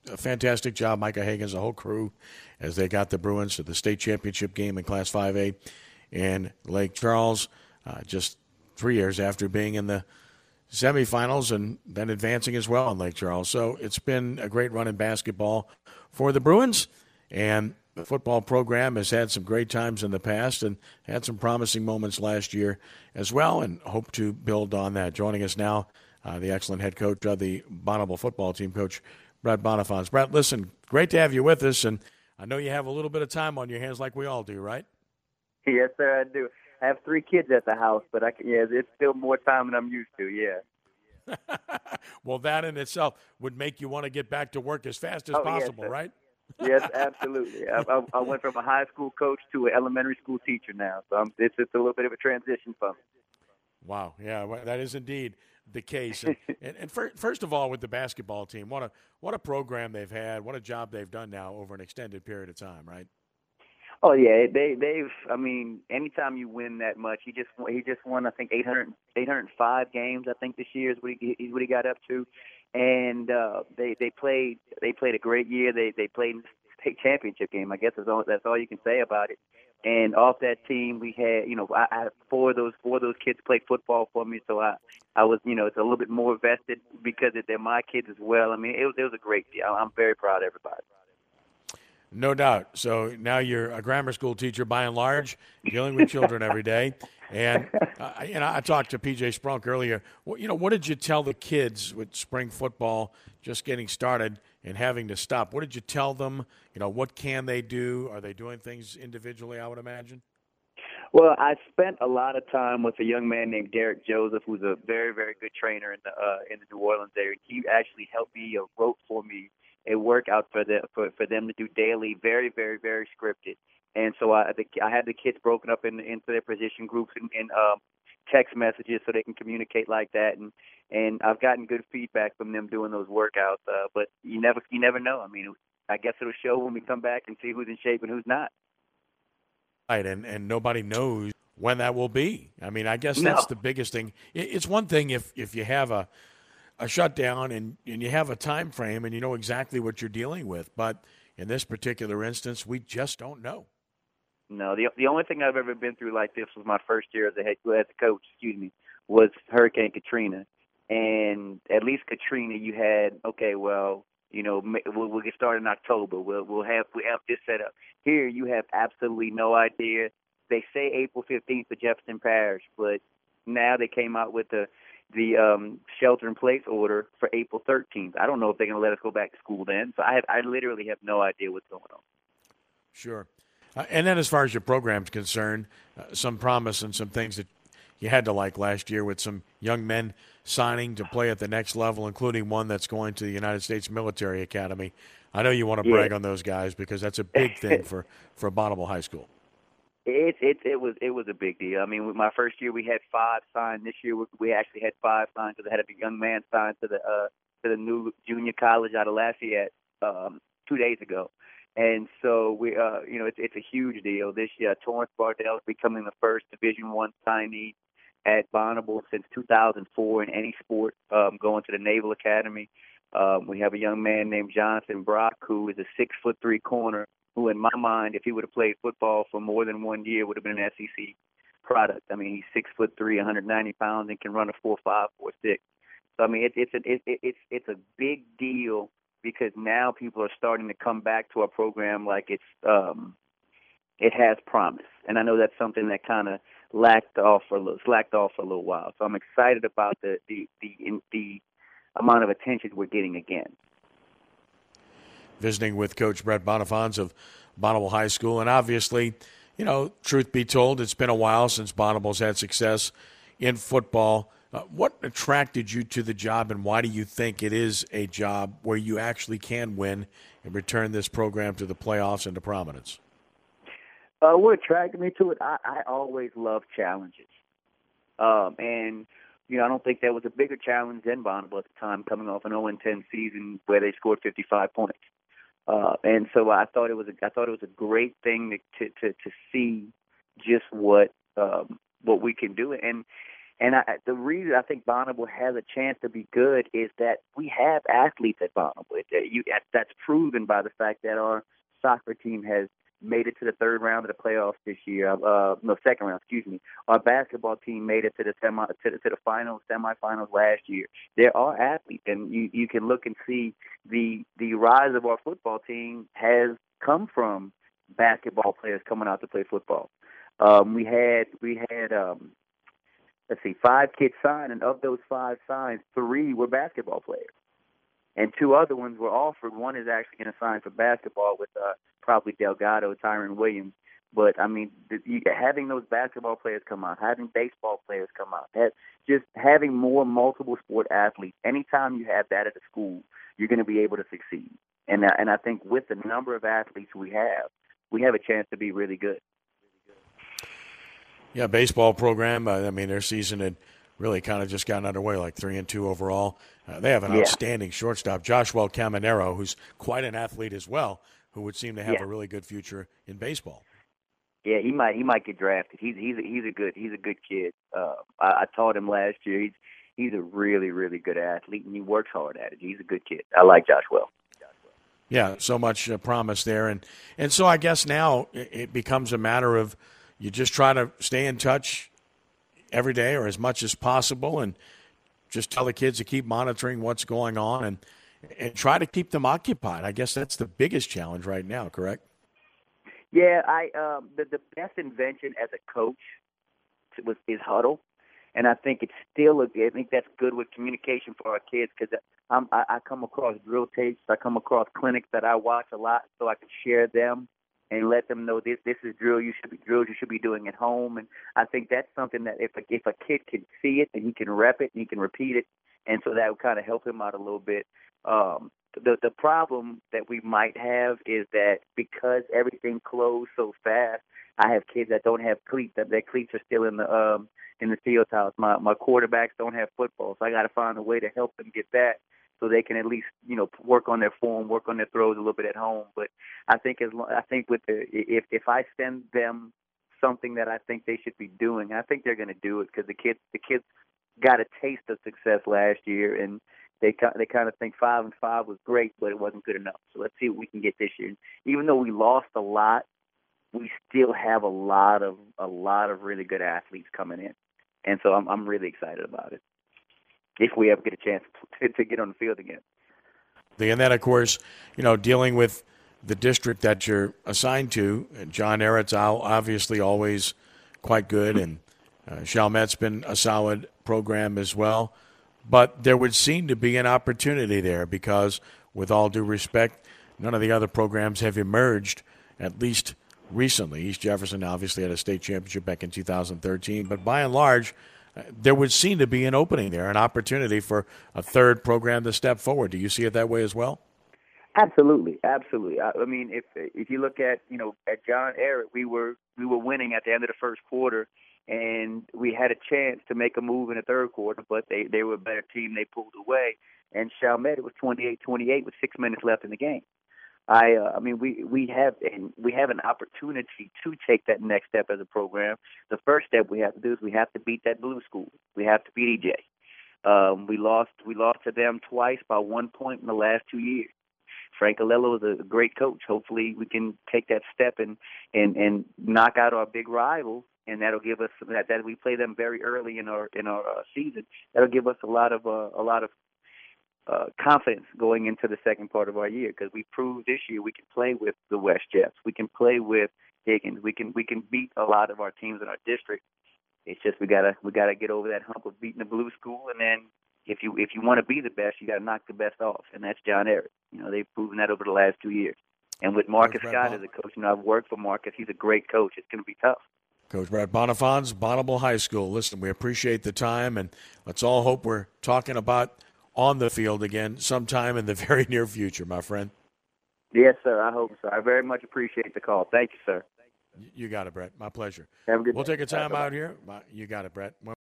a fantastic job, Micah Hagan's the whole crew, as they got the Bruins to the state championship game in Class 5A in Lake Charles, just 3 years after being in the semifinals and then advancing as well in Lake Charles. So it's been a great run in basketball for the Bruins, and the football program has had some great times in the past and had some promising moments last year as well, and hope to build on that. Joining us now, the excellent head coach of the Bonneville football team, Coach Brett Bonifants. Brett, listen, great to have you with us, and I know you have a little bit of time on your hands like we all do, right? Yes, sir, I do. I have 3 kids at the house, but it's still more time than I'm used to, yeah. Well, that in itself would make you want to get back to work as fast as possible, yes, right? Yes, absolutely. I went from a high school coach to an elementary school teacher now, so it's a little bit of a transition for me. Wow, yeah, well, that is indeed the case. And first of all, with the basketball team, what a program they've had, what a job they've done now over an extended period of time, right? Oh yeah, they've. I mean, anytime you win that much, he just won. I think 805 games. I think this year is what he got up to, and they played a great year. They played in the state championship game. I guess that's all you can say about it. And off that team, we had I had four of those kids played football for me, so I was it's a little bit more vested because they're my kids as well. I mean, it was a great deal. I'm very proud of everybody. No doubt. So now you're a grammar school teacher by and large, dealing with children every day. And I talked to PJ Sprunk earlier. What did you tell the kids with spring football just getting started and having to stop? What did you tell them? What can they do? Are they doing things individually, I would imagine? Well, I spent a lot of time with a young man named Derek Joseph, who's a very, very good trainer in the New Orleans area. He actually helped me, wrote for me a workout for them to do daily, very, very, very scripted. And so I had the kids broken up into their position groups and text messages so they can communicate like that. And I've gotten good feedback from them doing those workouts. But you never know. I mean, I guess it'll show when we come back and see who's in shape and who's not. Right, and nobody knows when that will be. I mean, I guess that's the biggest thing. It's one thing if you have a shutdown and you have a time frame and you know exactly what you're dealing with. But in this particular instance, we just don't know. No, the only thing I've ever been through like this was my first year as a coach, was Hurricane Katrina. And at least Katrina, you had, okay, well, we'll get started in October. We have this set up. Here you have absolutely no idea. They say April 15th for Jefferson Parish, but now they came out with the shelter-in-place order for April 13th. I don't know if they're going to let us go back to school then. So I literally have no idea what's going on. Sure. And then as far as your program's concerned, some promise and some things that you had to like last year with some young men signing to play at the next level, including one that's going to the United States Military Academy. I know you want to brag on those guys because that's a big thing for Bonneville High School. It was a big deal. I mean, with my first year we had 5 signed. This year we actually had 5 signed because I had a young man signed to the new junior college out of Lafayette 2 days ago, and so we it's a huge deal this year. Torrance Bardell is becoming the first Division I signee at Bonneville since 2004 in any sport, going to the Naval Academy. We have a young man named Jonathan Brock who is a 6'3" corner, who in my mind, if he would have played football for more than 1 year, would have been an SEC product. I mean, he's 6'3", 190 pounds, and can run a 4.5, 4.6. So I mean, it's a big deal because now people are starting to come back to our program like it has promise. And I know that's something that kind of slacked off for a little while. So I'm excited about the amount of attention we're getting again. Visiting with Coach Brett Bonifants of Bonneville High School. And obviously, truth be told, it's been a while since Bonneville's had success in football. What attracted you to the job, and why do you think it is a job where you actually can win and return this program to the playoffs and to prominence? What attracted me to it, I always loved challenges. And I don't think there was a bigger challenge than Bonneville at the time, coming off an 0-10 season where they scored 55 points. And so I thought it was a great thing to see just what we can do. And And the reason I think Bonneville has a chance to be good is that we have athletes at Bonneville. That's proven by the fact that our soccer team has made it to the third round of the playoffs this year. Second round, excuse me. Our basketball team made it to the semifinals last year. There are athletes, and you can look and see the rise of our football team has come from basketball players coming out to play football. We had let's see, 5 kids signed, and of those 5 signs, 3 were basketball players. And 2 other ones were offered. One is actually going to sign for basketball with probably Delgado, Tyron Williams. But, I mean, having those basketball players come out, having baseball players come out, just having more multiple sport athletes, anytime you have that at a school, you're going to be able to succeed. And I think with the number of athletes we have a chance to be really good. Yeah, baseball program. I mean, their season had really kind of just gotten underway, like 3-2 overall. They have an outstanding shortstop, Joshua Caminero, who's quite an athlete as well, who would seem to have a really good future in baseball. Yeah, he might get drafted. He's a good kid. I taught him last year. He's a really, really good athlete, and he works hard at it. He's a good kid. I like Joshua. Yeah, so much promise there, and so I guess now it becomes a matter of you just try to stay in touch every day or as much as possible, and just tell the kids to keep monitoring what's going on and try to keep them occupied. I guess that's the biggest challenge right now, correct? Yeah, the best invention as a coach is huddle, and I think it's still I think that's good with communication for our kids because I come across drill tapes, I come across clinics that I watch a lot, so I can share them and let them know this is drills you should be doing at home. And I think that's something that if a kid can see it and he can rep it and he can repeat it, and so that would kind of help him out a little bit. The problem that we might have is that because everything closed so fast, I have kids that don't have cleats. That their cleats are still in the field house. My quarterbacks don't have football, so I got to find a way to help them get that, so they can at least work on their form, work on their throws a little bit at home. But I think if I send them something that I think they should be doing, I think they're going to do it because the kids got a taste of success last year, and they kind of think 5-5 was great, but it wasn't good enough. So let's see what we can get this year. Even though we lost a lot, we still have a lot of really good athletes coming in, and so I'm really excited about it. If we ever get a chance to get on the field again. And then, of course, dealing with the district that you're assigned to, John Ehret's obviously always quite good, and Chalmette's been a solid program as well. But there would seem to be an opportunity there because, with all due respect, none of the other programs have emerged, at least recently. East Jefferson obviously had a state championship back in 2013, but by and large, there would seem to be an opening there, an opportunity for a third program to step forward. Do you see it that way as well? Absolutely. I mean, if you look at at John Ehret, we were winning at the end of the first quarter, and we had a chance to make a move in the third quarter, but they were a better team. They pulled away, and Chalmette, it was 28-28 with 6 minutes left in the game. I mean, we have an opportunity to take that next step as a program. The first step we have to do is we have to beat that blue school. We have to beat EJ. We lost to them twice by 1 point in the last 2 years. Frank Alello is a great coach. Hopefully, we can take that step and knock out our big rivals, and that'll give us that we play them very early in our season. That'll give us a lot of confidence going into the second part of our year because we proved this year we can play with the West Jeffs. We can play with Higgins. We can beat a lot of our teams in our district. It's just we gotta get over that hump of beating the blue school, and then if you want to be the best, you got to knock the best off, and that's John Ehret. They've proven that over the last 2 years. And with Marcus Scott as a coach, I've worked for Marcus. He's a great coach. It's going to be tough. Coach Brad Bonifants, Bonneville High School. Listen, we appreciate the time, and let's all hope we're talking about on the field again sometime in the very near future, my friend. Yes, sir. I hope so. I very much appreciate the call. Thank you, sir. You got it, Brett. My pleasure. Have a good day. We'll take a time out here. You got it, Brett.